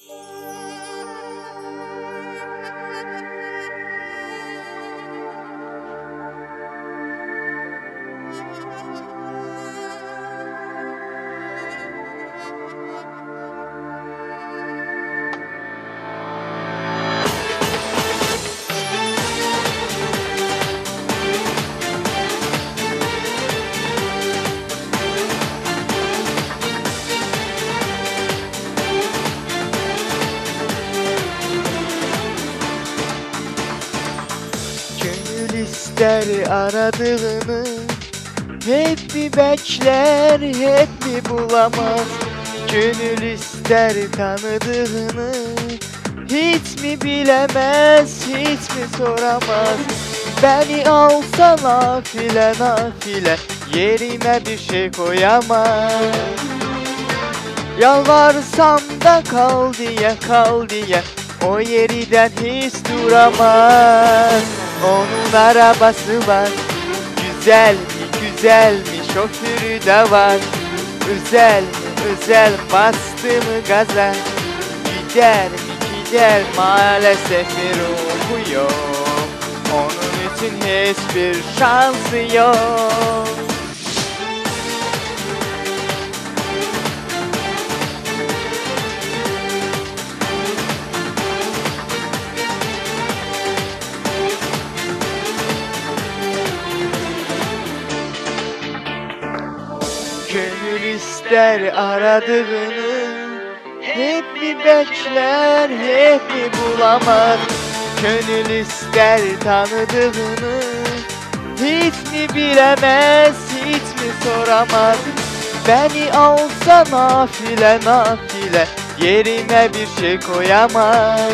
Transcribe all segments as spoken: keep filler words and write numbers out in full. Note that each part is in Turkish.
İster aradığını, hep mi bekler, hep mi bulamaz? Gönül ister tanıdığını, hiç mi bilemez, hiç mi soramaz? Beni alsa nafile nafile, yerime bir şey koyamaz. Yalvarsam da kal diye, kal diye, o yeriden hiç duramaz. Onun arabası var, güzel mi güzel mi, şoförü de var. Özel mi özel, bastı mı gaza, gider mi gider, maalesef bir ruhu yok. Onun için hiçbir şansı yok. Gönül ister aradığını, hep mi bekler, hep mi bulamaz? Gönül ister tanıdığını, hiç mi bilemez, hiç mi soramaz? Beni alsa nafile nafile, yerime bir şey koyamaz.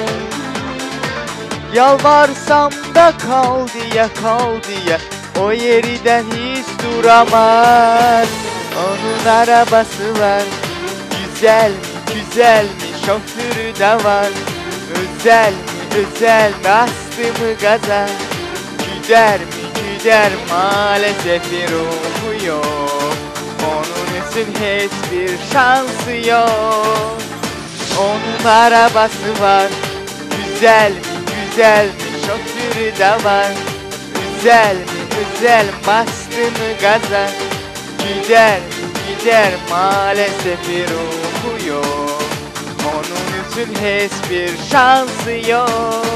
Yalvarsam da kal diye, kal diye, o yerden hiç duramaz. Onun arabası var, güzel mi güzel mi, şoförü de var. Özel mi özel, bastı mı gaza, gider mi gider, maalesef bir ruhu yok. Onun için hiçbir şansı yok. Onun arabası var, güzel mi güzel mi, şoförü de var. Özel mi özel, bastı mı gaza, gider gider, maalesef bir ruhu yok. Onun için hiçbir şansı yok.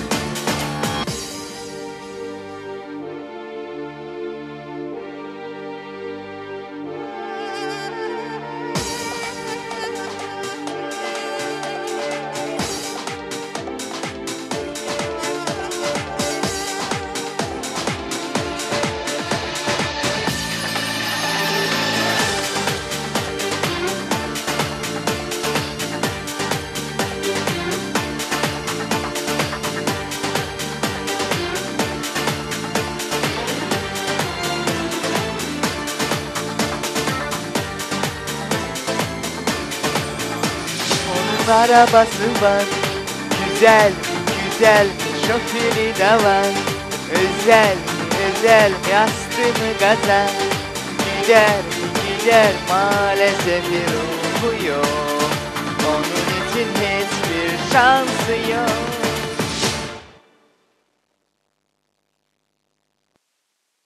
Arabası var, güzel güzel, şoförü de var. Özel özel, yastı mı gaza, gider gider, maalesef bir ruhu yok. Onun için hiçbir şansı yok.